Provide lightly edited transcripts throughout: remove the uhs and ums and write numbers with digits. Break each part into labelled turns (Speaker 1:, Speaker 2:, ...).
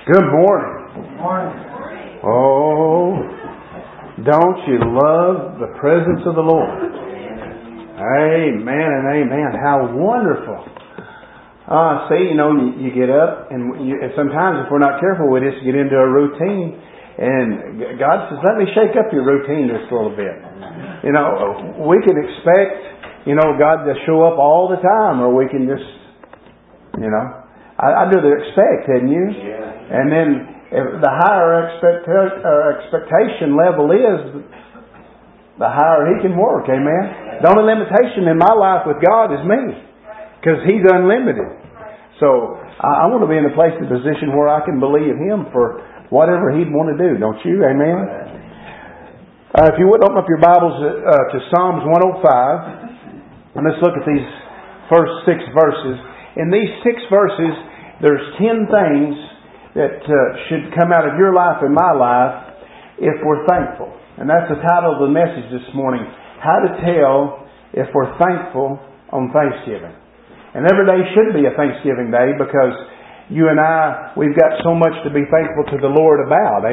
Speaker 1: Good morning.
Speaker 2: Good morning.
Speaker 1: Oh, don't you love the presence of the Lord? Amen and amen. How wonderful. See, you get up and sometimes if we're not careful, we just get into a routine. And God says, let me shake up your routine just a little bit. We can expect, God to show up all the time, or we can just, I'd rather expect, hadn't you?
Speaker 2: Yeah.
Speaker 1: And then if the higher expectation level is, the higher He can work. Amen? The only limitation in my life with God is me, because He's unlimited. So I want to be in a place and position where I can believe Him for whatever He'd want to do. Don't you? Amen? If you would open up your Bibles to Psalms 105, and let's look at these first 6 verses. In these 6 verses, there's 10 things that should come out of your life and my life if we're thankful. And that's the title of the message this morning. How to tell if we're thankful on Thanksgiving. And every day should be a Thanksgiving day, because you and I, we've got so much to be thankful to the Lord about.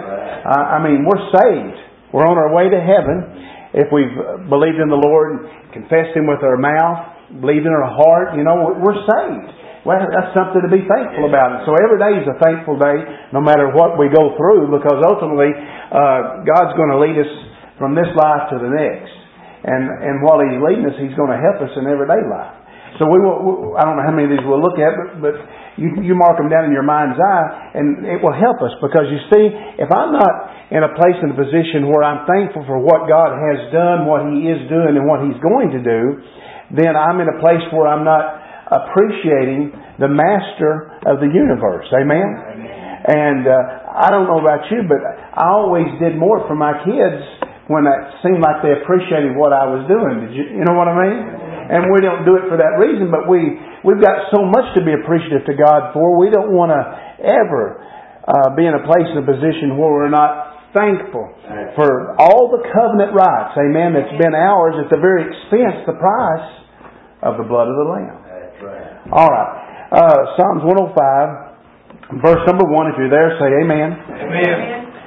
Speaker 1: Amen? We're saved. We're on our way to heaven if we've believed in the Lord, confessed Him with our mouth, believed in our heart. We're saved. Well, that's something to be thankful about. So every day is a thankful day, no matter what we go through, because ultimately God's going to lead us from this life to the next. And while He's leading us, He's going to help us in everyday life. So I don't know how many of these we'll look at, but you mark them down in your mind's eye, and it will help us. Because you see, if I'm not in a place and a position where I'm thankful for what God has done, what He is doing, and what He's going to do, then I'm in a place where I'm not appreciating the Master of the universe. Amen? And I don't know about you, but I always did more for my kids when it seemed like they appreciated what I was doing. You know what I mean? And we don't do it for that reason, but we've got so much to be appreciative to God for. We don't want to ever be in a place and a position where we're not thankful for all the covenant rights, amen, that's been ours at the very expense, the price of the blood of the Lamb.
Speaker 2: That's right.
Speaker 1: All right. Psalms 105, verse number 1. If you're there, say amen.
Speaker 2: Amen.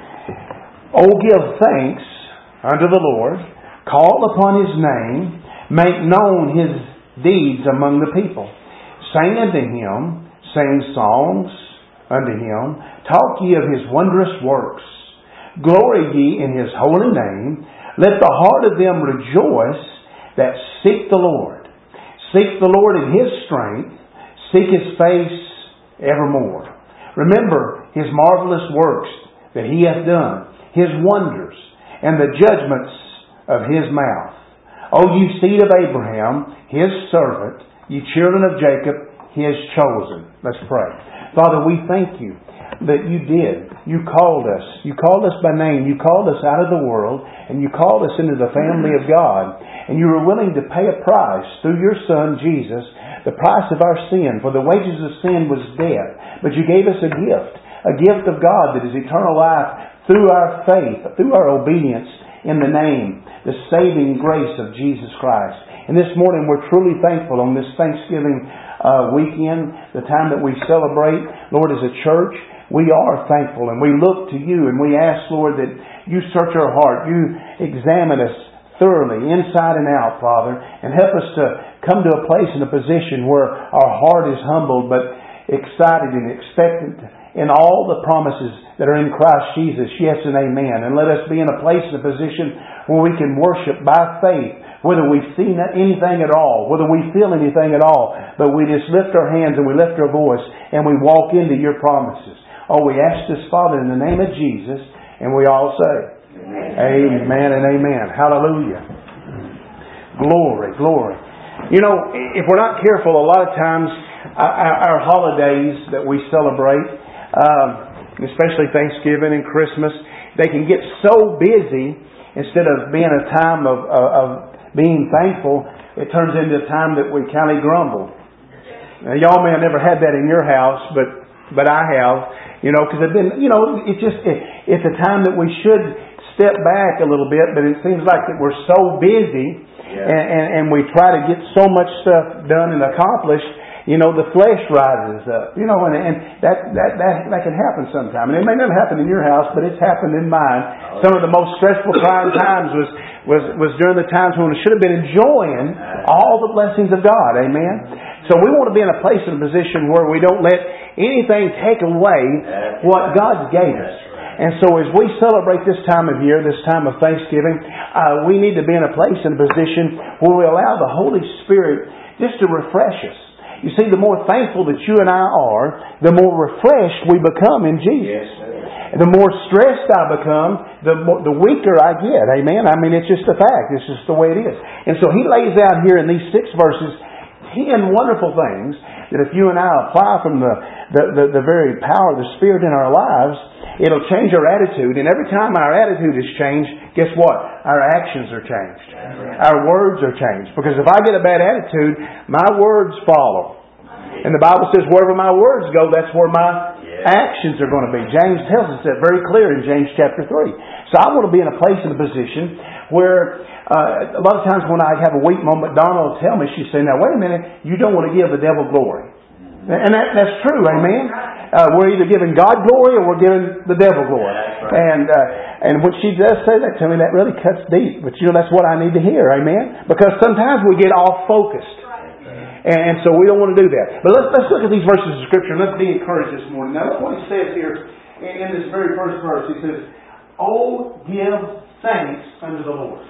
Speaker 1: Oh, give thanks unto the Lord. Call upon His name. Make known His deeds among the people. Sing unto Him. Sing songs unto Him. Talk ye of His wondrous works. Glory ye in His holy name. Let the heart of them rejoice that seek the Lord. Seek the Lord in His strength. Seek His face evermore. Remember His marvelous works that He hath done, His wonders, and the judgments of His mouth. O ye seed of Abraham, His servant, ye children of Jacob, His chosen. Let's pray. Father, we thank You that You did. You called us. You called us by name. You called us out of the world, and You called us into the family of God. And You were willing to pay a price through Your Son, Jesus, the price of our sin. For the wages of sin was death. But You gave us a gift of God that is eternal life through our faith, through our obedience in the name, the saving grace of Jesus Christ. And this morning we're truly thankful on this Thanksgiving weekend, the time that we celebrate, Lord, as a church. We are thankful, and we look to You, and we ask, Lord, that You search our heart. You examine us thoroughly, inside and out, Father, and help us to come to a place and a position where our heart is humbled but excited and expectant in all the promises that are in Christ Jesus, yes and amen. And let us be in a place and a position where we can worship by faith, whether we see anything at all, whether we feel anything at all, but we just lift our hands and we lift our voice and we walk into Your promises. Oh, we ask this, Father, in the name of Jesus, and we all say, amen and amen. Hallelujah. Glory, glory. If we're not careful, a lot of times our holidays that we celebrate, especially Thanksgiving and Christmas, they can get so busy. Instead of being a time of being thankful, it turns into a time that we kind of grumble. Now, y'all may have never had that in your house, but I have. Because it's a time that we should step back a little bit, but it seems like that we're so busy and we try to get so much stuff done and accomplished, The flesh rises up. And that can happen sometime. And it may not happen in your house, but it's happened in mine. Some of the most stressful, trying times was during the times when we should have been enjoying all the blessings of God. Amen? So we want to be in a place and a position where we don't let anything take away what God gave us. And so as we celebrate this time of year, this time of Thanksgiving, we need to be in a place and a position where we allow the Holy Spirit just to refresh us. You see, the more thankful that you and I are, the more refreshed we become in Jesus. The more stressed I become, the weaker I get. Amen? I mean, it's just a fact. It's just the way it is. And so He lays out here in these 6 verses 10 wonderful things that if you and I apply from the very power of the Spirit in our lives, it'll change our attitude. And every time our attitude is changed, guess what? Our actions are changed. Our words are changed. Because if I get a bad attitude, my words follow. And the Bible says, wherever my words go, that's where my actions are going to be. James tells us that very clear in James chapter 3. So I want to be in a place and a position where a lot of times when I have a weak moment, Donna will tell me, she'll say, now wait a minute, you don't want to give the devil glory. And that's true, amen? We're either giving God glory or we're giving the devil glory. And when she does say that to me, that really cuts deep. But that's what I need to hear, amen? Because sometimes we get off focused. And so we don't want to do that. But let's look at these verses of Scripture and let's be encouraged this morning. Now look what he says here in this very first verse. He says, "Oh, give thanks unto the Lord."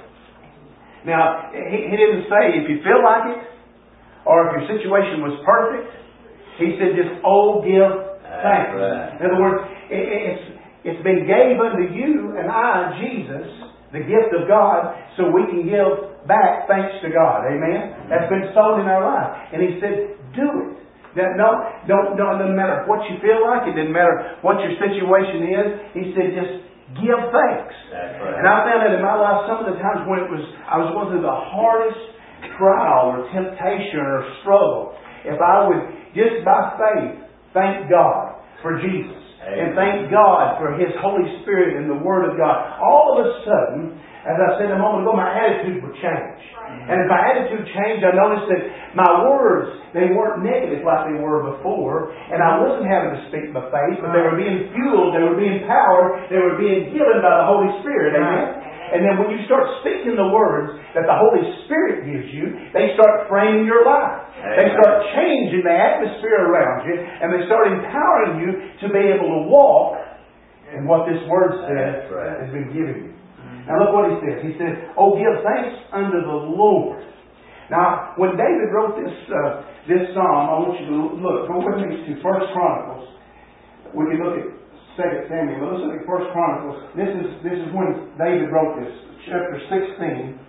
Speaker 1: Now, he didn't say if you feel like it or if your situation was perfect. He said just, "Oh, give thanks." Right. In other words, it's been gave unto you and I, Jesus, the gift of God, so we can give back thanks to God. Amen? That's been sown in our life. And He said, do it. It doesn't matter what you feel like. It doesn't matter what your situation is. He said, just give thanks. That's right. And I found that in my life some of the times when I was going through the hardest trial or temptation or struggle, if I would just by faith thank God for Jesus. Amen. And thank God for His Holy Spirit and the Word of God. All of a sudden, as I said a moment ago, my attitude would change. And as my attitude changed, I noticed that my words, they weren't negative like they were before. And I wasn't having to speak by faith, but they were being fueled, they were being powered, they were being given by the Holy Spirit. Amen? And then when you start speaking the words that the Holy Spirit gives you, they start framing your life. They start changing the atmosphere around you, and they start empowering you to be able to walk in what this Word says has been given you. Now look what he says. He says, "Oh, give thanks unto the Lord." Now, when David wrote this psalm, I want you to look. Go with me to 1 Chronicles. We can look at 2 Samuel. But let's look at 1 Chronicles. This is when David wrote this. Chapter 16.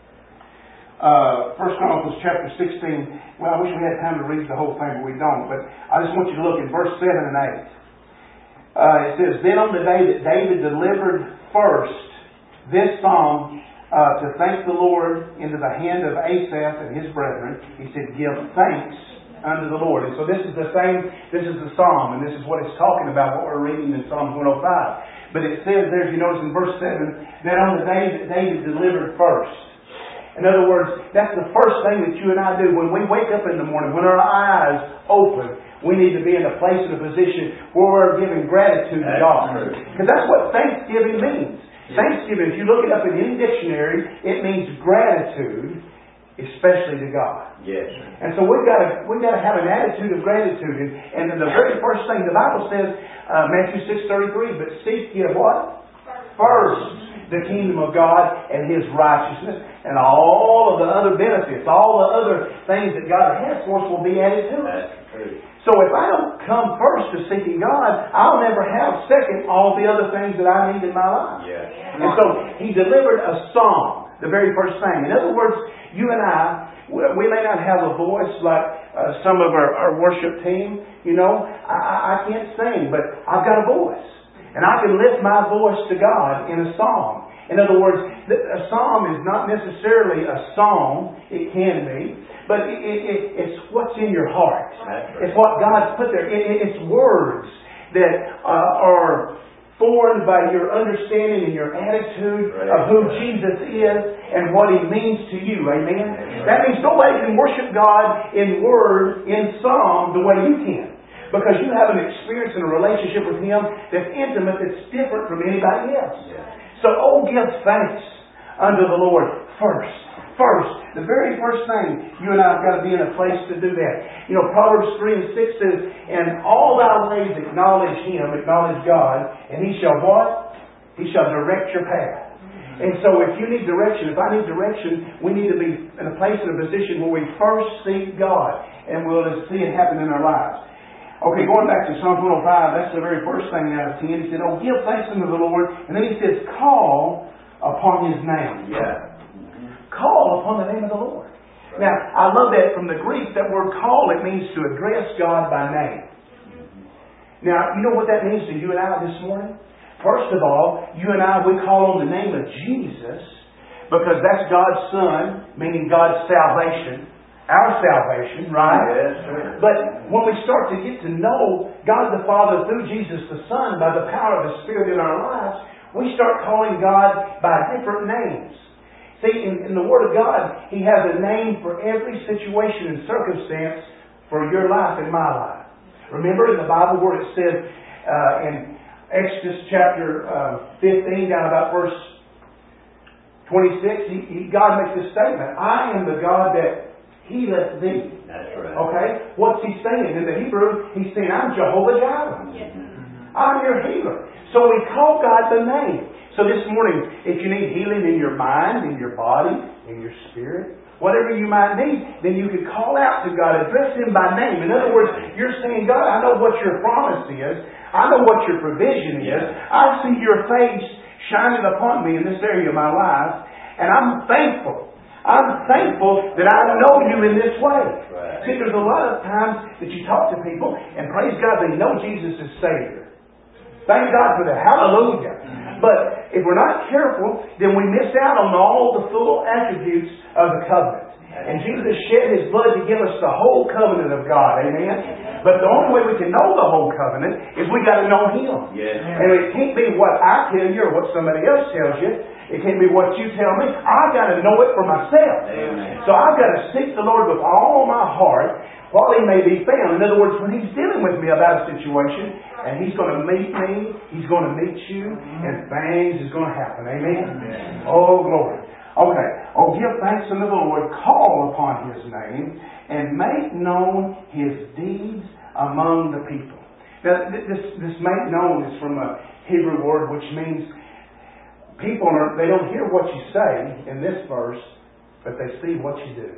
Speaker 1: 1 Chronicles chapter 16. Well, I wish we had time to read the whole thing, but we don't. But I just want you to look in verse 7 and 8. It says, "Then on the day that David delivered first this psalm to thank the Lord into the hand of Asaph and his brethren," he said, "give thanks unto the Lord." And so this is the psalm, and this is what it's talking about, what we're reading in Psalm 105. But it says there, if you notice in verse 7, that on the day that David delivered first. In other words, that's the first thing that you and I do. When we wake up in the morning, when our eyes open, we need to be in a place and a position where we're giving gratitude to God. Because that's what Thanksgiving means. Thanksgiving, if you look it up in any dictionary, it means gratitude, especially to God. Yes. And so we've got to have an attitude of gratitude. And the very first thing the Bible says, Matthew 6:33, "But seek ye what? First the kingdom of God and His righteousness, and all of the other benefits, all the other things that God has for us will be added to us." So if I don't come first to seeking God, I'll never have second all the other things that I need in my life. Yes. And so He delivered a song, the very first thing. In other words, you and I, we may not have a voice like some of our worship team. I can't sing, but I've got a voice. And I can lift my voice to God in a song. In other words, a psalm is not necessarily a song. It can be. But it's what's in your heart. It's what God's put there. It's words that are formed by your understanding and your attitude of who Jesus is and what He means to you. Amen? That means nobody can worship God in word, in song, the way you can. Because you have an experience and a relationship with Him that's intimate, that's different from anybody else. So, give thanks unto the Lord first. The very first thing, you and I have got to be in a place to do that. Proverbs 3 and 6 says, "In all thy ways acknowledge Him," acknowledge God, "and He shall" what? "He shall direct your path." And so if you need direction, if I need direction, we need to be in a place, in a position where we first seek God, and we'll see it happen in our lives. Okay, going back to Psalm 105, that's the very first thing out of 10. He said, give thanks unto the Lord. And then he says, call upon His name. Call upon the name of the Lord. Now, I love that from the Greek. That word call, it means to address God by name. Now, you know what that means to you and I this morning? First of all, you and I, we call on the name of Jesus because that's God's Son, meaning God's salvation. Our salvation, right?
Speaker 2: Yes, sir.
Speaker 1: But when we start to get to know God the Father through Jesus the Son by the power of the Spirit in our lives, we start calling God by different names. See, in the Word of God, He has a name for every situation and circumstance for your life and my life. Remember in the Bible where it said in Exodus chapter 15, down about verse 26, God makes this statement, "I am the God that healeth thee."
Speaker 2: That's right.
Speaker 1: Okay? What's He saying? In the Hebrew, He's saying, "I'm Jehovah Jireh."
Speaker 3: Yes.
Speaker 1: I'm your healer. So we call God the name. So this morning, if you need healing in your mind, in your body, in your spirit, whatever you might need, then you can call out to God, address Him by name. In other words, you're saying, God, I know what your promise is. I know what your provision is. I see your face shining upon me in this area of my life, and I'm thankful. I'm thankful that I know you in this way.
Speaker 2: Right.
Speaker 1: See, there's a lot of times that you talk to people, and praise God, they know Jesus is Savior. Thank God for that. Hallelujah. But if we're not careful, then we miss out on all the full attributes of the covenant. And Jesus shed His blood to give us the whole covenant of God. Amen? But the only way we can know the whole covenant is we got to know Him.
Speaker 2: Yes.
Speaker 1: And it can't be what I tell you or what somebody else tells you. It can't be what you tell me. I've got to know it for myself.
Speaker 2: Amen.
Speaker 1: So I've got to seek the Lord with all my heart while He may be found. In other words, when He's dealing with me about a situation, and He's going to meet me, He's going to meet you, and things is going to happen. Amen? Oh, glory. Okay. Give thanks unto the Lord, call upon His name, and make known His deeds among the people. Now, this make known is from a Hebrew word which means people they don't hear what you say in this verse, but they see what you do.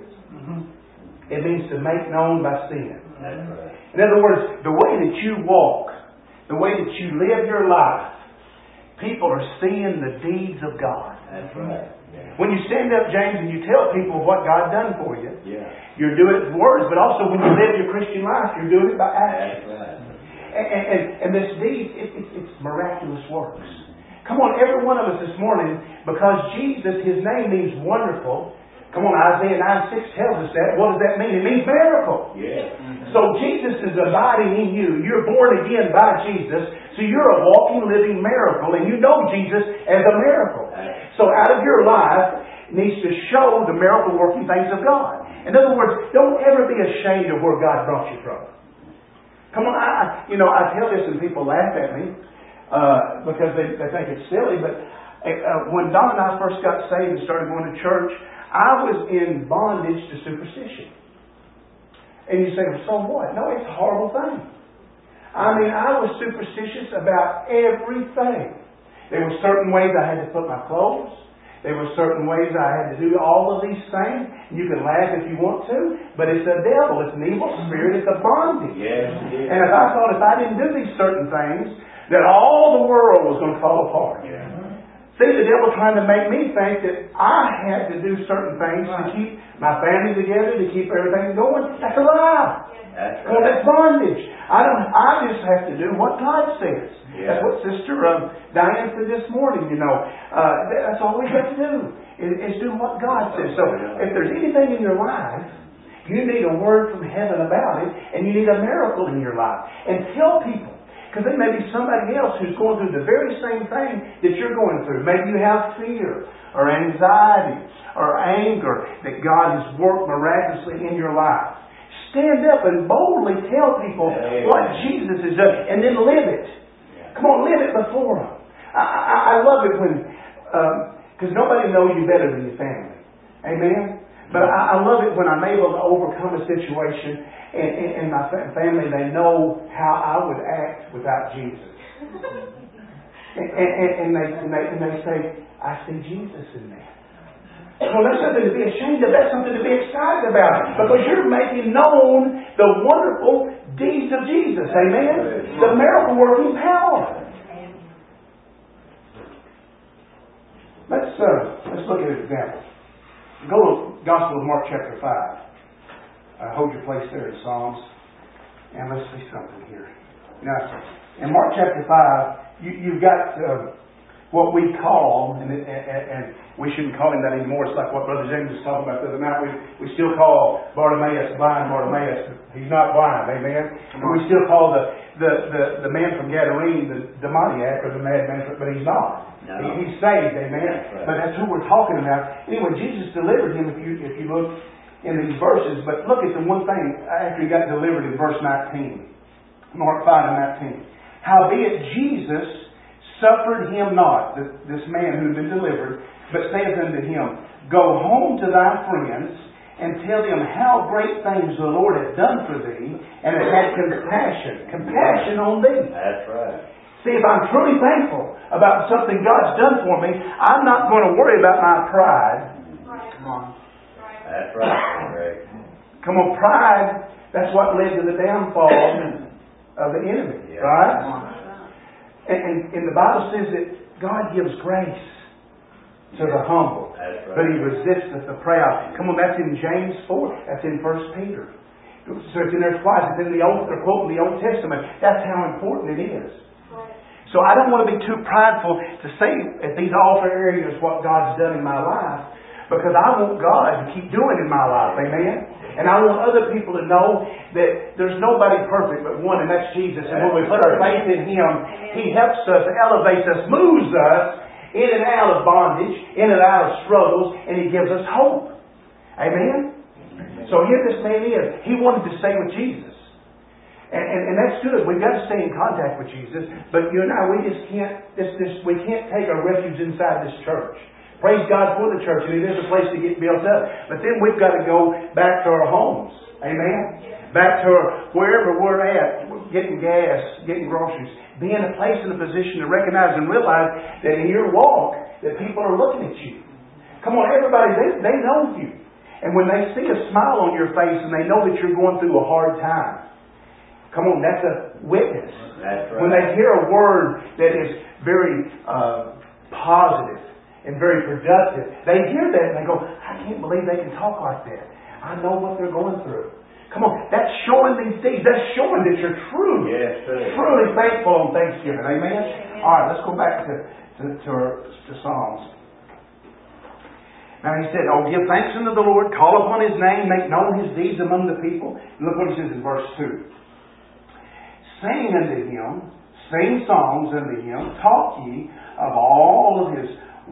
Speaker 1: It means to make known by seeing.
Speaker 2: That's right.
Speaker 1: In other words, the way that you walk, the way that you live your life, people are seeing the deeds of God.
Speaker 2: That's right. Yeah.
Speaker 1: When you stand up, James, and you tell people what God done for you,
Speaker 2: Yeah.
Speaker 1: you're doing it with words, but also when you live your Christian life, you're doing it by action.
Speaker 2: That's right.
Speaker 1: And this deed, it's miraculous works. Come on, every one of us this morning, because Jesus, His name means wonderful. Come on, Isaiah 9:6 tells us that. What does that mean? It means miracle.
Speaker 2: Yeah.
Speaker 1: So Jesus is abiding in you. You're born again by Jesus. So you're a walking, living miracle. And you know Jesus as a miracle. So out of your life needs to show the miracle working things of God. In other words, don't ever be ashamed of where God brought you from. Come on, I tell this and people laugh at me because they think it's silly. But when Don and I first got saved and started going to church, I was in bondage to superstition. And you say, so what? No, it's a horrible thing. I mean, I was superstitious about everything. There were certain ways I had to put my clothes. There were certain ways I had to do all of these things. You can laugh if you want to, but it's a devil. It's an evil spirit. It's a bondage.
Speaker 2: Yes, it is.
Speaker 1: And if I thought if I didn't do these certain things, that all the world was going to fall apart.
Speaker 2: Yeah.
Speaker 1: See, the devil trying to make me think that I had to do certain things to keep my family together, to keep everything going. That's a lie.
Speaker 2: That's
Speaker 1: Well,
Speaker 2: right.
Speaker 1: that's bondage. I just have to do what God says.
Speaker 2: Yeah.
Speaker 1: That's what Sister Diane said this morning. That's all we have to do is do what God says. So if there's anything in your life, you need a word from heaven about it, and you need a miracle in your life. And tell people. Because there may be somebody else who's going through the very same thing that you're going through. Maybe you have fear or anxiety or anger that God has worked miraculously in your life. Stand up and boldly tell people what Jesus has done, and then live it. Come on, live it before them. I love it when, because nobody knows you better than your family. Amen? But I love it when I'm able to overcome a situation and my family, they know how I would act without Jesus. And they say, I see Jesus in that. Well, that's something to be ashamed of. That's something to be excited about. Because you're making known the wonderful deeds of Jesus. Amen? The miracle working power. Let's look at an example. Go to Gospel of Mark chapter 5. Hold your place there in Psalms. And let's see something here. Now, in Mark chapter 5, you've got what we call, and we shouldn't call him that anymore. It's like what Brother James was talking about the other night. We still call Bartimaeus blind Bartimaeus. He's not blind, amen? And we still call the man from Gadarene the demoniac or the madman, but he's not. No. He's saved, amen? Right. But that's who we're talking about. Anyway, Jesus delivered him if you look in these verses. But look at the one thing after he got delivered in verse 19. Mark 5 and 19. Howbeit Jesus suffered him not, this man who had been delivered, but saith unto him, Go home to thy friends, and tell them how great things the Lord hath done for thee, and hath had compassion on thee.
Speaker 2: That's right.
Speaker 1: See, if I'm truly thankful about something God's done for me, I'm not going to worry about my pride. Come on.
Speaker 2: That's right.
Speaker 1: Come on, pride, that's what led to the downfall of the enemy, right? And the Bible says that God gives grace to the humble, but He resisteth the proud. Come on, that's in James 4. That's in 1 Peter. So it's in there twice. It's in the Old, they're quoting the Old Testament. That's how important it is. So I don't want to be too prideful to say at these altar areas what God's done in my life, because I want God to keep doing in my life. Amen? And I want other people to know that there's nobody perfect but one, and that's Jesus. And when we put our faith in Him, He helps us, elevates us, moves us in and out of bondage, in and out of struggles, and He gives us hope. Amen? So here this man is. He wanted to stay with Jesus. And that's good. We've got to stay in contact with Jesus. But you and I, we just can't, we can't take our refuge inside this church. Praise God for the church, and it is a place to get built up. But then we've got to go back to our homes. Amen? Back to wherever we're at, getting gas, getting groceries. Be in a place and a position to recognize and realize that in your walk, that people are looking at you. Come on, everybody, they know you. And when they see a smile on your face and they know that you're going through a hard time, come on, that's a witness.
Speaker 2: That's right.
Speaker 1: When they hear a word that is very positive and very productive, they hear that and they go, I can't believe they can talk like that. I know what they're going through. Come on, that's showing these things. That's showing that you're truly thankful on Thanksgiving. Amen? All right, let's go back to Psalms. Now he said, give thanks unto the Lord, call upon His name, make known His deeds among the people. And look what he says in verse 2. Sing unto Him, sing songs unto Him, talk ye of all of His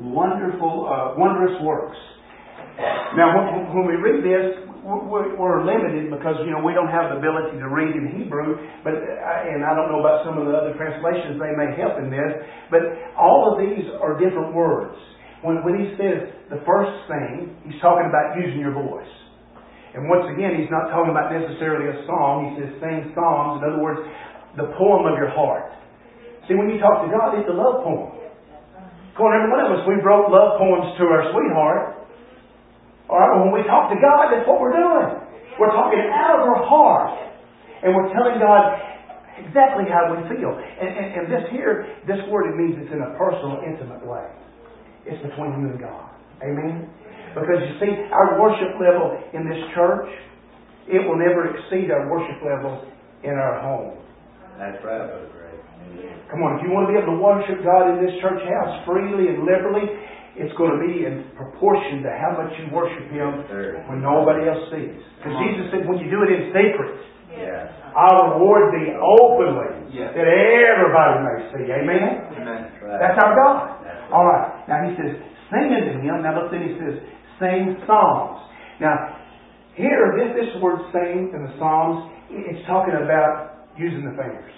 Speaker 1: wondrous works. Now, when we read this, we're limited because we don't have the ability to read in Hebrew. And I don't know about some of the other translations; they may help in this. But all of these are different words. When he says the first thing, he's talking about using your voice. And once again, he's not talking about necessarily a song. He says sing psalms. In other words, the poem of your heart. See, when you talk to God, it's a love poem. Come on, every one of us, we wrote love poems to our sweetheart. All right, when we talk to God, that's what we're doing. We're talking out of our heart. And we're telling God exactly how we feel. And this word, it means it's in a personal, intimate way. It's between you and God. Amen? Because you see, our worship level in this church, it will never exceed our worship level in our home.
Speaker 2: That's right, Brother Greg.
Speaker 1: Come on, if you want to be able to worship God in this church house freely and liberally, it's going to be in proportion to how much you worship Him when nobody else sees. Because Jesus said when you do it in secret,
Speaker 2: Yes.
Speaker 1: I'll reward thee openly,
Speaker 3: Yes.
Speaker 1: that everybody may see. Amen?
Speaker 3: Amen.
Speaker 2: That's right.
Speaker 1: That's our God.
Speaker 2: That's right.
Speaker 1: All right. Now he says, sing unto Him. Now look, then he says, sing psalms. Now, here, this word sing in the Psalms, it's talking about using the fingers.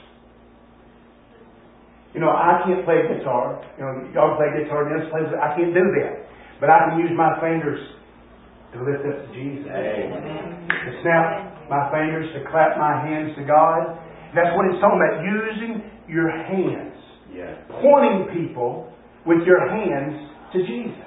Speaker 1: You know, I can't play guitar. You know, y'all play guitar, Dennis plays it. I can't do that. But I can use my fingers to lift up to Jesus.
Speaker 2: Amen.
Speaker 1: To snap my fingers, to clap my hands to God. That's what it's talking about. Using your hands.
Speaker 2: Yes.
Speaker 1: Pointing people with your hands to Jesus.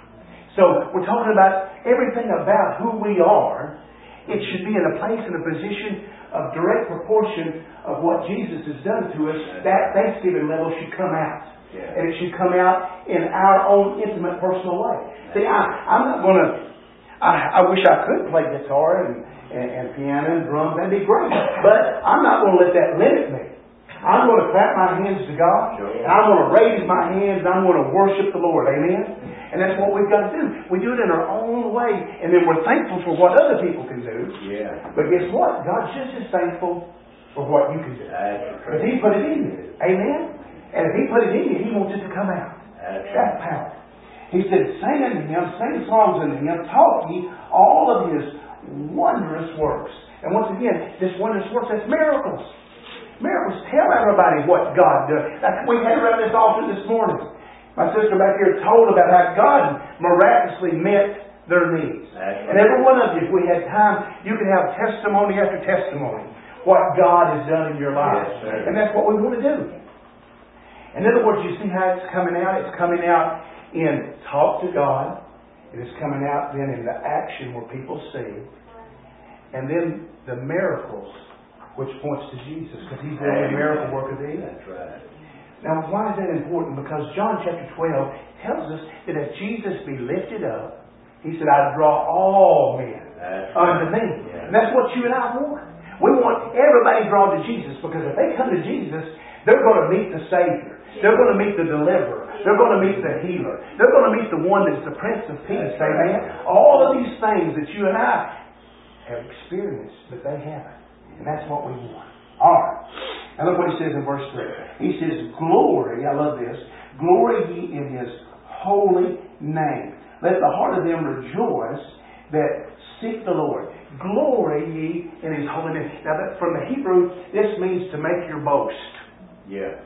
Speaker 1: So we're talking about everything about who we are. It should be in a place, in a position of direct proportion of what Jesus has done to us. That Thanksgiving level should come out.
Speaker 2: Yeah.
Speaker 1: And it should come out in our own intimate, personal way. See, I'm not going to... I wish I could play guitar and piano and drums. That'd be great. But I'm not going to let that limit me. I'm going to clap my hands to God.
Speaker 2: Sure.
Speaker 1: And I'm going to raise my hands. And I'm going to worship the Lord. Amen? And that's what we've got to do. We do it in our own way. And then we're thankful for what other people can do.
Speaker 2: Yeah.
Speaker 1: But guess what? God's just as thankful for what you can do. Because He put it in you. Amen? And if He put it in you, He wants it to come out. That's power. He said, sing unto Him, sing songs unto Him, talk ye all of His wondrous works. And once again, this wondrous works, that's miracles. Miracles. Tell everybody what God does. Like we had around this altar this morning. My sister back here told about how God miraculously met their needs. And every one of you, if we had time, you could have testimony after testimony what God has done in your life.
Speaker 2: Yes,
Speaker 1: and that's what we want to do. In other words, you see how it's coming out? It's coming out in talk to God. It is coming out then in the action where people see. And then the miracles, which points to Jesus, because He's the only miracle worker there is.
Speaker 2: That's right.
Speaker 1: Now, why is that important? Because John chapter 12 tells us that if Jesus be lifted up, He said, I draw all men unto me.
Speaker 2: Yeah.
Speaker 1: And that's what you and I want. We want everybody drawn to Jesus, because if they come to Jesus, they're going to meet the Savior. They're going to meet the Deliverer. They're going to meet the Healer. They're going to meet the one that's the Prince of Peace. Amen? All of these things that you and I have experienced, but they haven't. And that's what we want. Alright. Now look what he says in verse 3. He says, glory, I love this, glory ye in His holy name. Let the heart of them rejoice that seek the Lord. Glory ye in His holy name. Now from the Hebrew, this means to make your boast.
Speaker 2: Yeah.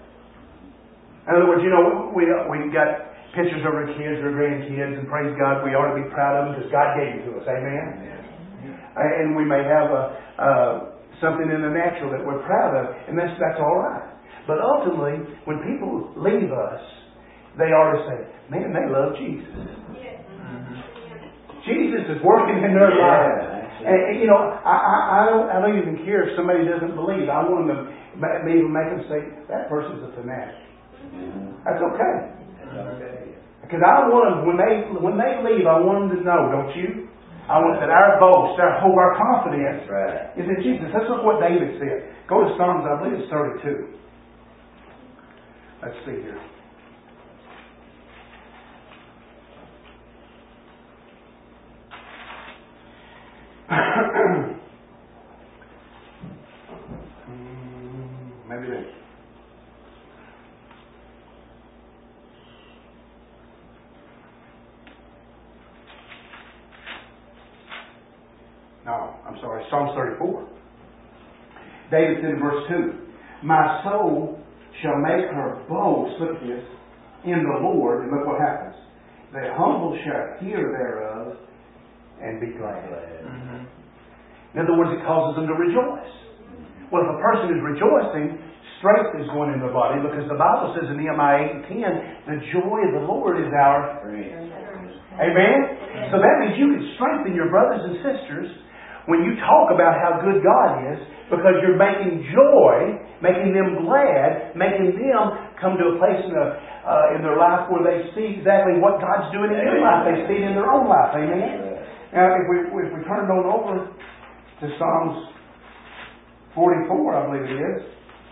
Speaker 1: In other words, you know, we got pictures of our kids or grandkids, and praise God, we ought to be proud of them because God gave them to us. Amen? And we may have something in the natural that we're proud of, and that's all right. But ultimately, when people leave us, they ought to say, man, they love Jesus. Jesus is working in their lives. And you know, I don't even care if somebody doesn't believe. I want them to even make them say, that person's a fanatic. That's okay.
Speaker 2: That's okay.
Speaker 1: Because I want them, when they leave, I want them to know, don't you? I want that our boast, our hope, our confidence is in Jesus. Let's look what David said. Go to Psalms, I believe it's 32. Let's see here. Maybe this. No, I'm sorry, Psalms 34. David said in verse 2, my soul shall make her boast, look at this, in the Lord, and look what happens. The humble shall hear thereof and be glad. In other words, it causes them to rejoice. Well, if a person is rejoicing, strength is going in the body, because the Bible says in Nehemiah 8:10, the joy of the Lord is our strength. Amen? So that means you can strengthen your brothers and sisters when you talk about how good God is, because you're making joy, making them glad, making them come to a place in their life where they see exactly what God's doing in your life. They see it in their own life. Amen? Now, if we turn on over to Psalms 44, I believe it is.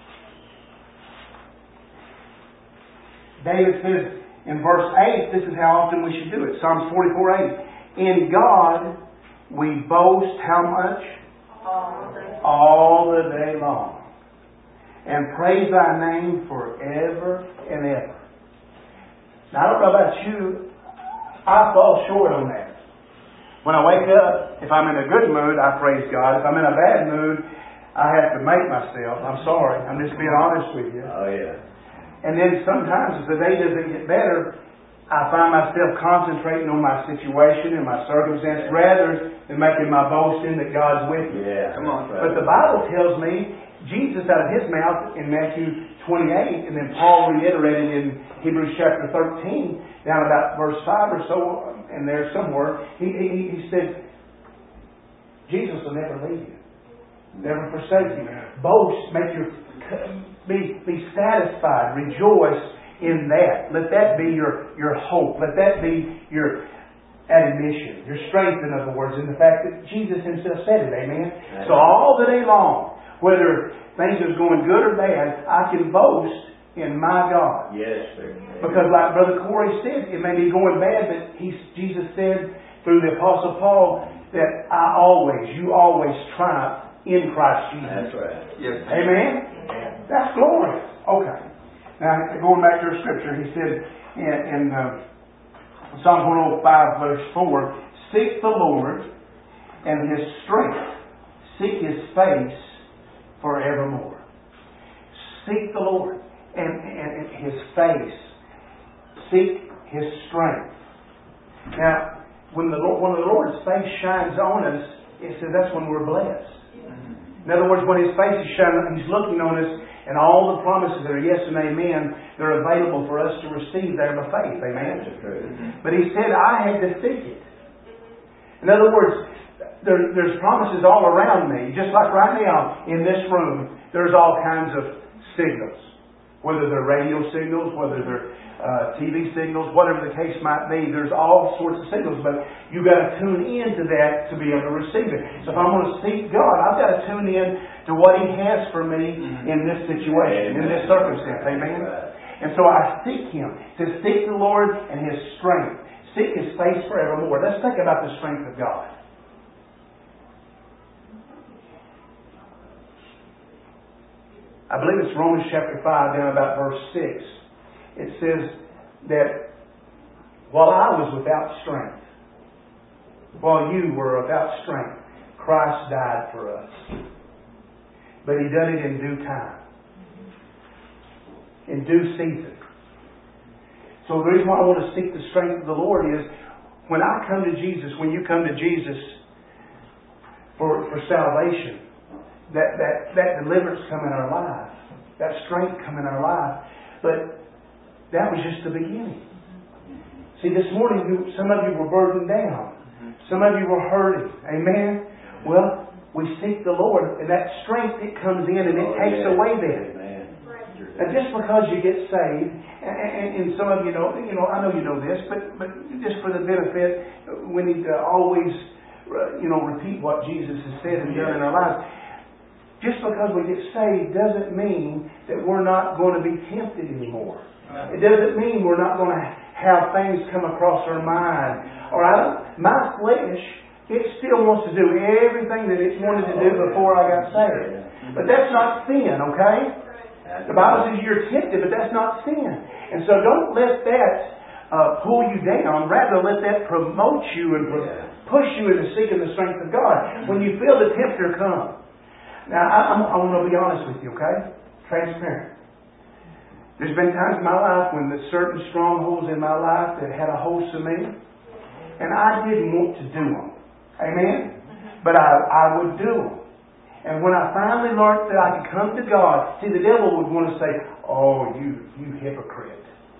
Speaker 1: David says in verse 8, this is how often we should do it. Psalms 44:8. In God we boast how much? all the day long, and praise Thy name forever and ever. Now, I don't know about you, I fall short on that. When I wake up, if I'm in a good mood, I praise God. If I'm in a bad mood, I have to make myself. I'm sorry. I'm just being honest with you.
Speaker 2: Oh, yeah.
Speaker 1: And then sometimes as the day doesn't get better, I find myself concentrating on my situation and my circumstance rather than making my boast in that God's with me.
Speaker 2: Yeah. Come on.
Speaker 1: But the Bible tells me, Jesus out of His mouth in Matthew 28, and then Paul reiterated in Hebrews chapter 13, down about verse 5 or so, and there somewhere, he said, Jesus will never leave you, never forsake you. Boast, be satisfied, rejoice in that. Let that be your hope. Let that be your admonition, your strength, in other words, in the fact that Jesus Himself said it. Amen. So all the day long, whether things are going good or bad, I can boast in my God.
Speaker 2: Yes, sir.
Speaker 1: Because like Brother Corey said, it may be going bad, but Jesus said through the Apostle Paul that you always triumph in Christ Jesus.
Speaker 2: That's right.
Speaker 1: Yes. Amen? That's glorious. Okay. Now, going back to our scripture, he said in Psalm 105 verse 4, seek the Lord and His strength. Seek His face forevermore. Seek the Lord and His face. Seek His strength. Now, when the Lord's face shines on us, it says that's when we're blessed. In other words, when His face is shining, He's looking on us, and all the promises that are yes and amen, they're available for us to receive there by faith. Amen? But He said, I had to seek it. In other words, there's promises all around me. Just like right now, in this room, there's all kinds of signals. Whether they're radio signals, whether they're TV signals, whatever the case might be, there's all sorts of signals. But you've got to tune into that to be able to receive it. So if I'm going to seek God, I've got to tune in to what He has for me in this situation, in this circumstance. Amen? And so I seek Him. To seek the Lord and His strength. Seek His face forevermore. Let's think about the strength of God. I believe it's Romans chapter 5, down about verse 6. It says that while I was without strength, while you were without strength, Christ died for us. But He done it in due time. In due season. So the reason why I want to seek the strength of the Lord is when I come to Jesus, when you come to Jesus for salvation, that deliverance come in our life. That strength come in our life. But that was just the beginning. See, this morning, some of you were burdened down. Some of you were hurting. Amen? Well, we seek the Lord, and that strength, it comes in and it takes away that. Now, just because you get saved, and some of you know, I know you know this, but just for the benefit, we need to always, repeat what Jesus has said and done in our lives. Just because we get saved doesn't mean that we're not going to be tempted anymore. It doesn't mean we're not going to have things come across our mind. My flesh, it still wants to do everything that it wanted to do before I got saved. But that's not sin, okay? The Bible says you're tempted, but that's not sin. And so don't let that pull you down. Rather, let that promote you and push you into seeking the strength of God. When you feel the tempter come. Now, I want to be honest with you, okay? Transparent. There's been times in my life when there's certain strongholds in my life that had a hold of me, and I didn't want to do them. Amen? But I would do them. And when I finally learned that I could come to God, see, the devil would want to say, oh, you hypocrite.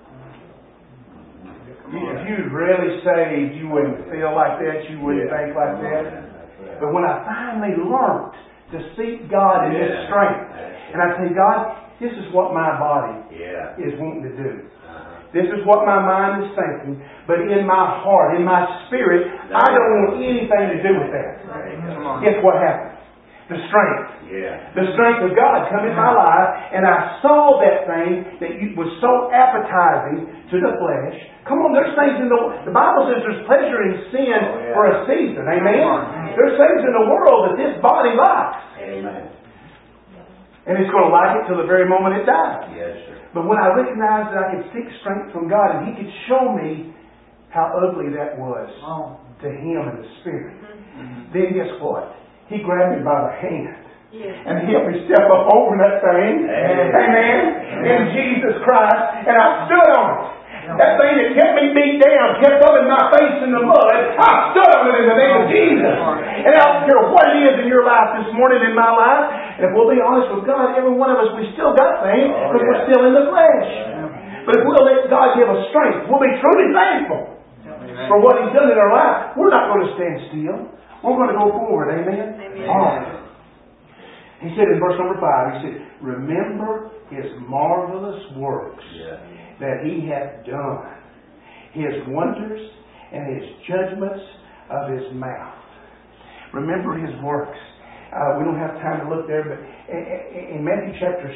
Speaker 1: If you'd really saved, you wouldn't feel like that, you wouldn't think like that. But when I finally learned to seek God in His strength. And I say, God, this is what my body is wanting to do. This is what my mind is thinking. But in my heart, in my spirit, I don't want anything to do with that. Guess what happened? The strength. The strength of God come in my life, and I saw that thing that was so appetizing to the flesh. Come on, there's things in the Bible says there's pleasure in sin for a season. Amen? There's things in the world that this body likes.
Speaker 2: Amen.
Speaker 1: And it's going to like it till the very moment it dies.
Speaker 2: Yes, sir.
Speaker 1: But when I recognized that I could seek strength from God and He could show me how ugly that was to Him in the Spirit, then guess what? He grabbed me by the hand. And He helped me step up over that thing. Amen. In Jesus Christ. And I stood on it. That thing that kept me beat down, kept rubbing my face in the mud, I stood on it in the name of Jesus. And I don't care what it is in your life this morning, in my life. And if we'll be honest with God, every one of us, we still got things because we're still in the flesh. But if we'll let God give us strength, we'll be truly thankful for what He's done in our life. We're not going to stand still. We're going to go forward. Amen? All right. He said in verse number 5, He said, remember His marvelous works that He hath done, His wonders and His judgments of His mouth. Remember His works. We don't have time to look there, but in Matthew chapter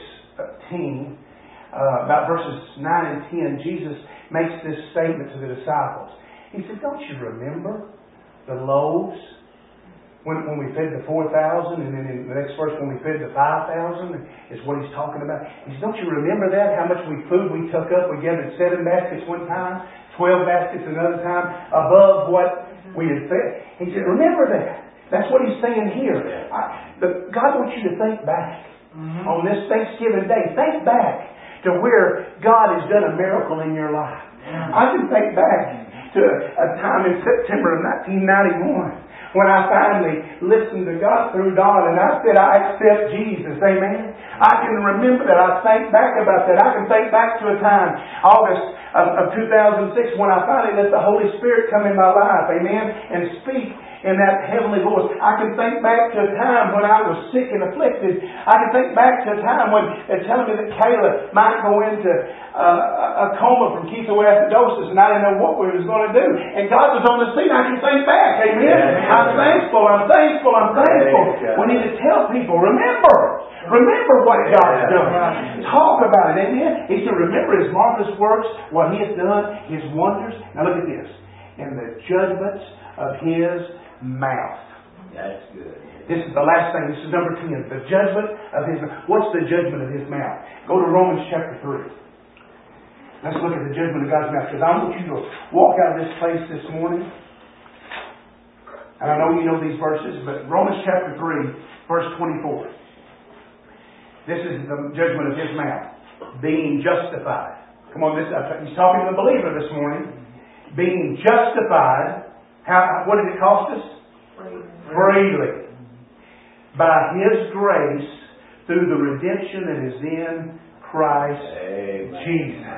Speaker 1: 16, about verses 9 and 10, Jesus makes this statement to the disciples. He said, don't you remember the loaves when we fed the 4,000, and then in the next verse when we fed the 5,000 is what He's talking about. He said, don't you remember that? How much food we took up? We gathered 7 baskets one time, 12 baskets another time, above what we had fed. He said, remember that. That's what He's saying here. God wants you to think back on this Thanksgiving Day. Think back to where God has done a miracle in your life. I can think back to a time in September of 1991 when I finally listened to God through Dawn and I said, I accept Jesus. Amen. I can remember that. I think back about that. I can think back to a time, August of 2006, when I finally let the Holy Spirit come in my life. Amen. And speak in that heavenly voice. I can think back to a time when I was sick and afflicted. I can think back to a time when they're telling me that Kayla might go into a coma from ketoacidosis and I didn't know what we was going to do. And God was on the scene. I can think back. Amen. I'm thankful. We need to tell people, remember what God's done. Talk about it. Amen. He said, remember His marvelous works, what He has done, His wonders. Now look at this. And the judgments of His mouth.
Speaker 2: That's good.
Speaker 1: This is the last thing. This is number 10. The judgment of His mouth. What's the judgment of His mouth? Go to Romans chapter 3. Let's look at the judgment of God's mouth. Because I want you to walk out of this place this morning. And I know you know these verses, but Romans chapter 3, verse 24. This is the judgment of His mouth. Being justified. Come on, He's talking to the believer this morning. Being justified. What did it cost us? Freely. By His grace through the redemption that is in Christ Jesus.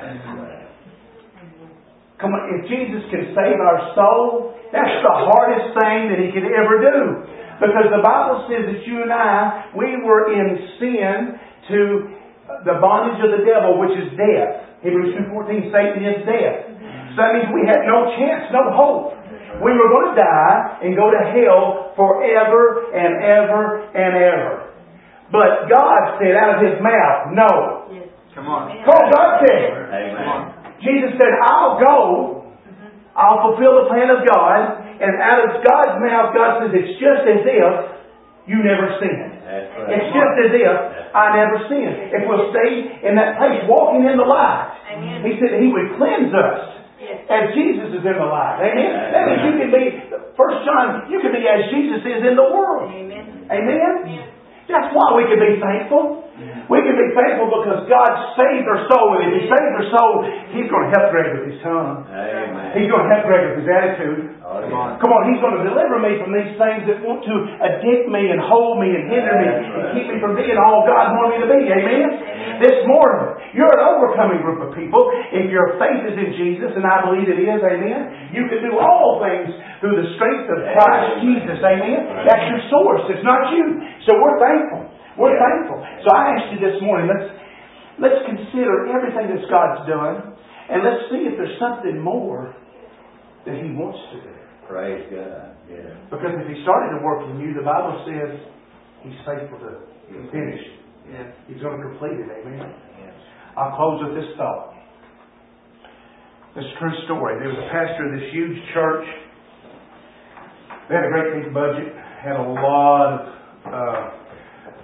Speaker 1: Come on, if Jesus can save our soul, that's the hardest thing that He could ever do. Because the Bible says that you and I, we were in sin to the bondage of the devil, which is death. Hebrews 2:14, Satan is death. So that means we had no chance, no hope. We were going to die and go to hell forever and ever and ever. But God said out of His mouth, no.
Speaker 2: Come on.
Speaker 1: God said.
Speaker 2: Amen.
Speaker 1: Jesus said, I'll go. I'll fulfill the plan of God. And out of God's mouth, God says, it's just as if you never sinned.
Speaker 2: Right.
Speaker 1: It's just as if I never sinned. If we'll stay in that place, walking in the light. Amen. He said He would cleanse us. As Jesus is in the light. Amen? That means you can be, 1 John, you can be as Jesus is in the world. Amen? That's why we can be thankful. We can be thankful because God saved our soul. And if He saved our soul, He's going to help Greg with his tongue. Amen. He's going to help Greg with his attitude. Come on, He's going to deliver me from these things that want to addict me and hold me and hinder me and keep me from being all God wants me to be. Amen? This morning, you're an overcoming group of people. If your faith is in Jesus, and I believe it is, amen, you can do all things through the strength of Christ Jesus. Amen? That's your source. It's not you. So we're thankful. We're thankful. So I asked you this morning, let's consider everything that God's done, and let's see if there's something more that He wants to do.
Speaker 2: Praise God. Yeah.
Speaker 1: Because if He started to work in you, the Bible says He's faithful to finish. Yeah. He's going to complete it. Amen. Yes. I'll close with this thought. This is a true story. There was a pastor of this huge church. They had a great big budget. Had a lot of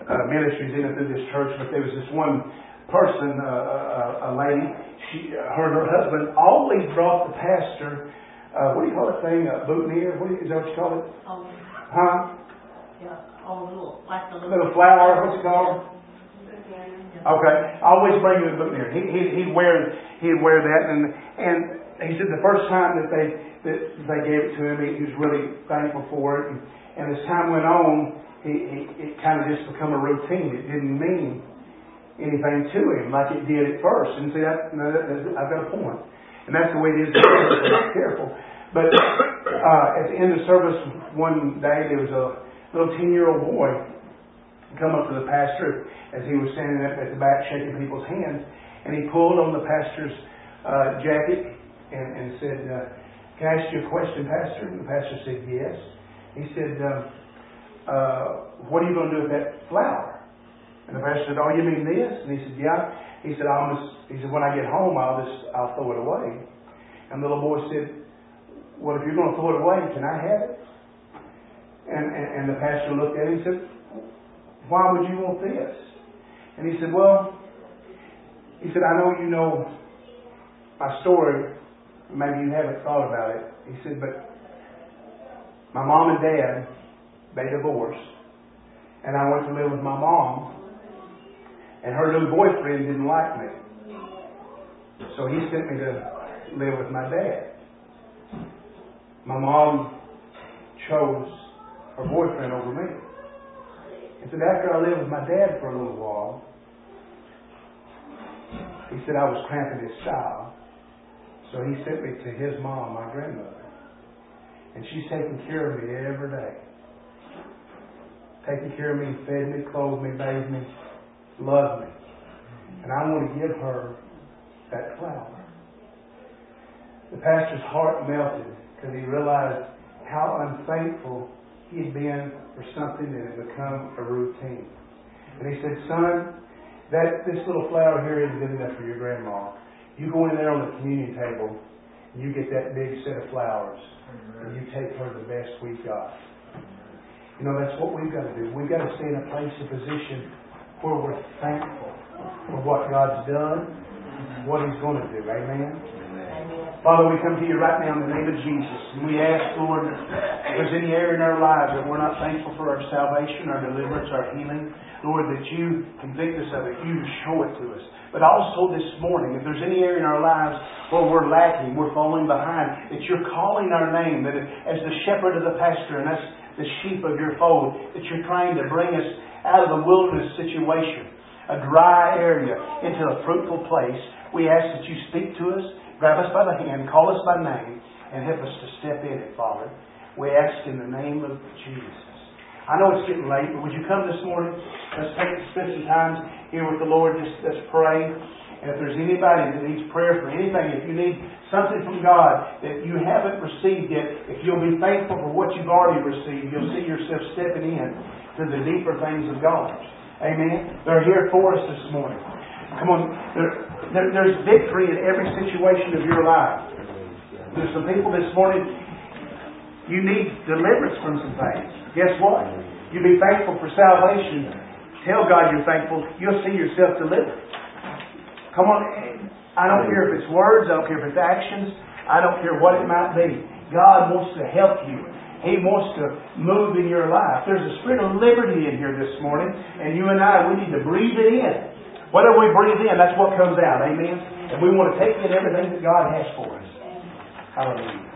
Speaker 1: ministries in and through this church, but there was this one person, a lady. Her husband always brought the pastor. What do you call that thing? A boutonniere? Is that what you call it? Huh?
Speaker 3: Yeah. Like the
Speaker 1: little flower. What's it called? Okay. Always bring you a boutonniere. He'd wear that, and he said the first time that they gave it to him, he was really thankful for it. And as time went on, it kind of just become a routine. It didn't mean anything to him like it did at first. And see, I've got a point. And that's the way it is. Be careful. But at the end of service one day, there was a little 10-year-old boy come up to the pastor as he was standing up at the back shaking people's hands. And he pulled on the pastor's jacket and said, "Can I ask you a question, Pastor?" And the pastor said, "Yes." He said, "What are you going to do with that flower?" And the pastor said, "Oh, you mean this?" And he said, "Yeah." He said, "When I get home, I'll throw it away." And the little boy said, "Well, if you're going to throw it away, can I have it?" And the pastor looked at him and said, "Why would you want this?" And he said, "I know you know my story. Maybe you haven't thought about it." He said, "But my mom and dad, they divorced. And I went to live with my mom. And her new boyfriend didn't like me. So he sent me to live with my dad. My mom chose her boyfriend over me. And said after I lived with my dad for a little while, he said I was cramping his style. So he sent me to his mom, my grandmother. And she's taking care of me every day. Taking care of me, fed me, clothed me, bathed me, loved me. And I want to give her that flower." The pastor's heart melted because he realized how unthankful he had been for something that had become a routine. And he said, "Son, this little flower here isn't good enough for your grandma. You go in there on the communion table and you get that big set of flowers and you take her the best we've got." You know, that's what we've got to do. We've got to stay in a place, a position where we're thankful for what God's done, what He's going to do. Amen? Father, we come to you right now in the name of Jesus. And we ask, Lord, if there's any area in our lives that we're not thankful for our salvation, our deliverance, our healing, Lord, that you convict us of it, you show it to us. But also this morning, if there's any area in our lives where we're lacking, we're falling behind, that you're calling our name, that as the shepherd of the pasture and us, the sheep of your fold, that you're trying to bring us out of the wilderness situation, a dry area, into a fruitful place. We ask that you speak to us, grab us by the hand, call us by name, and help us to step in it, Father. We ask in the name of Jesus. I know it's getting late, but would you come this morning? Let's spend some time here with the Lord. Let's pray. And if there's anybody that needs prayer for anything, if you need something from God that you haven't received yet, if you'll be thankful for what you've already received, you'll see yourself stepping in to the deeper things of God. Amen? They're here for us this morning. Come on. There's victory in every situation of your life. There's some people this morning, you need deliverance from some things. Guess what? You be thankful for salvation. Tell God you're thankful. You'll see yourself delivered. Come on. I don't care if it's words. I don't care if it's actions. I don't care what it might be. God wants to help you. He wants to move in your life. There's a spirit of liberty in here this morning. And you and I, we need to breathe it in. Whatever we breathe in, that's what comes out. Amen? And we want to take in everything that God has for us. Hallelujah.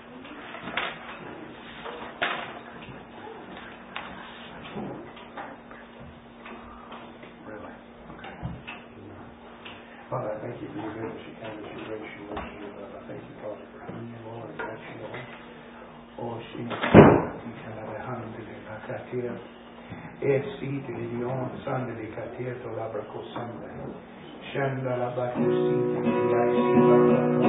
Speaker 1: Father, I thank you for your goodness, your kindness, your grace, your mercy, your love. I thank you, Father, for who you are and what you are. Oh, Jesus, you cannot be hunted in a katia. Esiti di Dion, Sunday di katia to Labraco Sunday. Shanda la Bacusiti di Yaisi, Labraco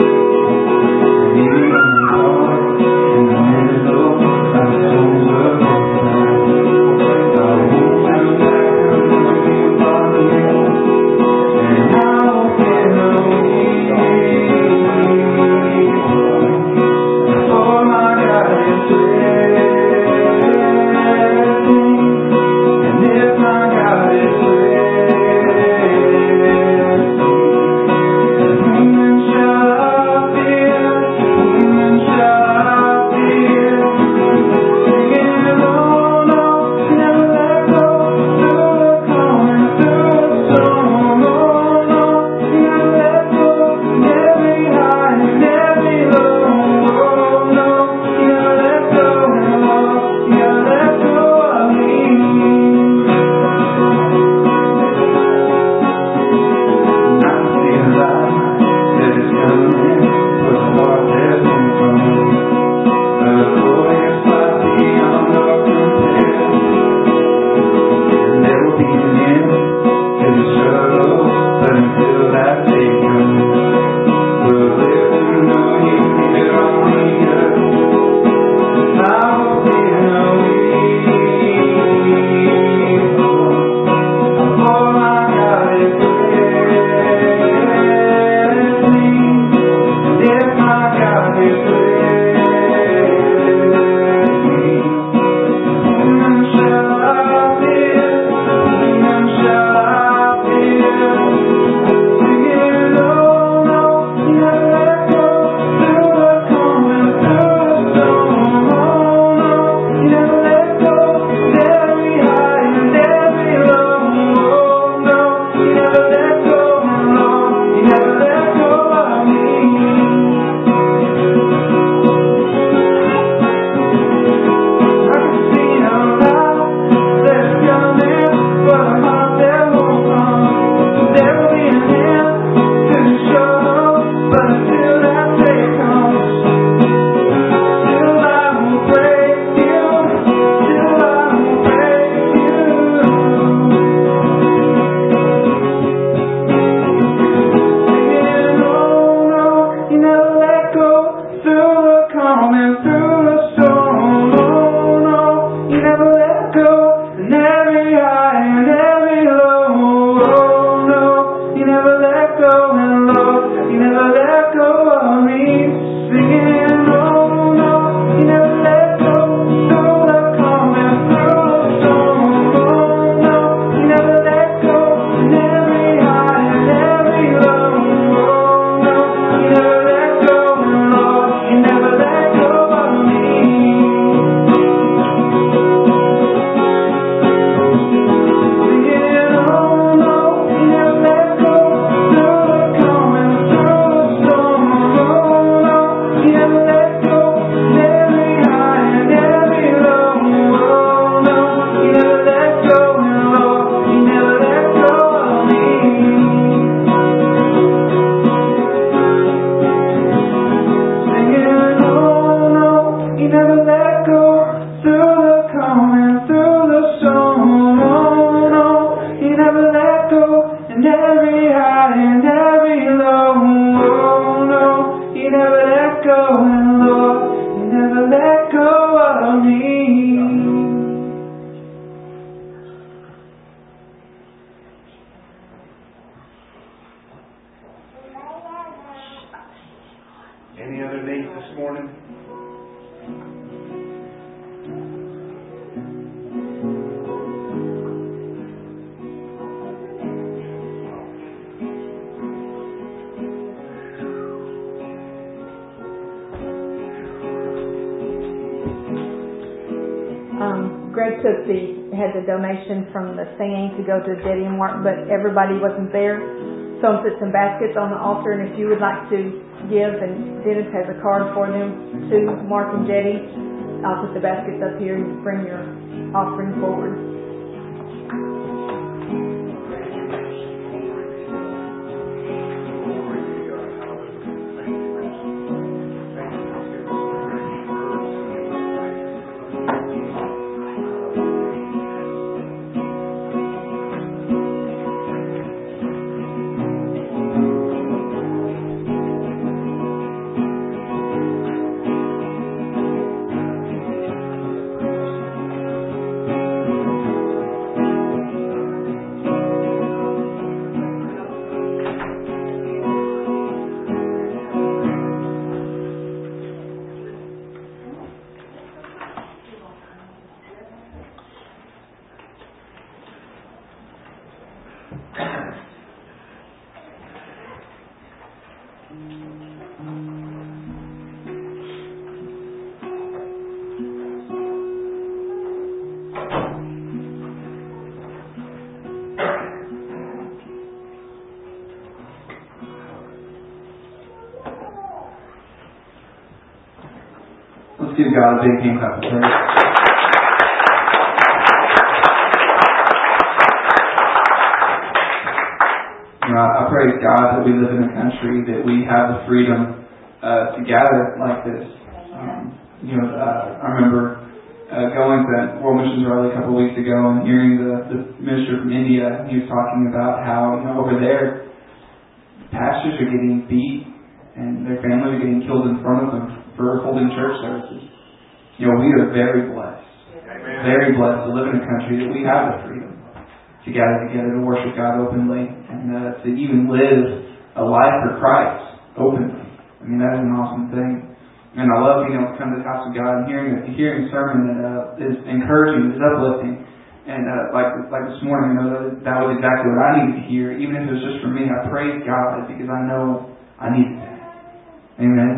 Speaker 1: Sunday. the needs this morning?
Speaker 4: Greg had the donation from the singing to go to Jetty and Mark, but everybody wasn't there. So I'm put some baskets on the altar, and if you would like to give, and Dennis has a card for them to Mark and Jetty, I'll put the baskets up here and bring your offering forward.
Speaker 5: Let's give God a big hand clap of praise. I praise God that we live in a country that we have the freedom to gather like this. I remember going to World Missions Rally a couple of weeks ago and hearing the minister from India. He was talking about how over there pastors are getting beat and their families are getting killed in front of them for holding church services. We are very blessed. Amen. Very blessed to live in a country that we have the freedom to gather together to worship God openly and to even live a life for Christ openly. I mean, that is an awesome thing. And I love being able to come to the house of God and hearing a sermon that is encouraging, is uplifting. And like this morning, I know that was exactly what I needed to hear. Even if it was just for me, I praise God because I know I needed that. Amen.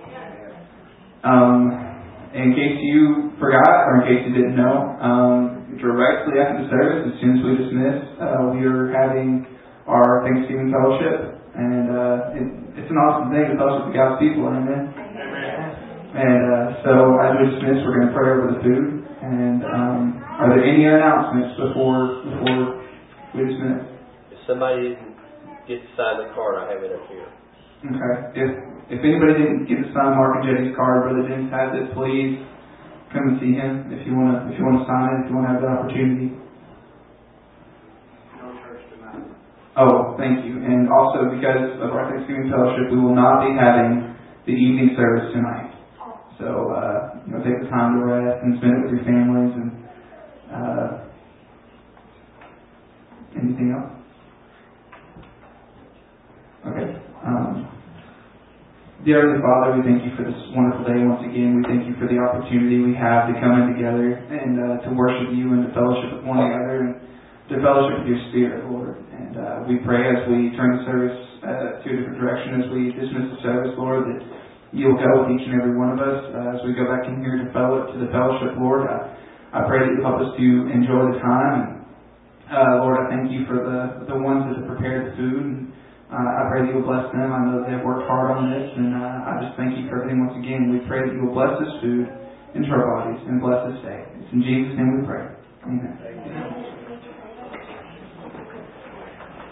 Speaker 5: In case you forgot, or in case you didn't know, directly after the service, as soon as we dismiss, we are having our Thanksgiving fellowship, and it's an awesome thing to fellowship with God's people. Amen. And so as we dismiss, we're going to pray over the food. And are there any announcements before we dismiss?
Speaker 6: If somebody didn't get to sign the card, I have it up here.
Speaker 5: Okay. If anybody didn't get to sign Mark and Jetty's card, Brother Dennis has it. Please come and see him if you want to sign it. If you want to have the opportunity.
Speaker 1: No church tonight.
Speaker 5: Oh, thank you. And also because of our Thanksgiving fellowship, we will not be having the evening service tonight. So take the time to rest and spend it with your families. And anything else? Okay. Dear Heavenly Father, we thank you for this wonderful day once again. We thank you for the opportunity we have to come in together and to worship you and to fellowship with one another and to fellowship with your Spirit, Lord. And we pray as we turn the service to a different direction, as we dismiss the service, Lord, that you'll go with each and every one of us as we go back in here to the fellowship, Lord. I pray that you'll help us to enjoy the time. And, Lord, I thank you for the ones that have prepared the food. And, I pray that you'll bless them. I know that they've worked hard on this, and I just thank you for everything once again. We pray that you will bless this food into our bodies and bless this day. It's in Jesus' name we pray. Amen.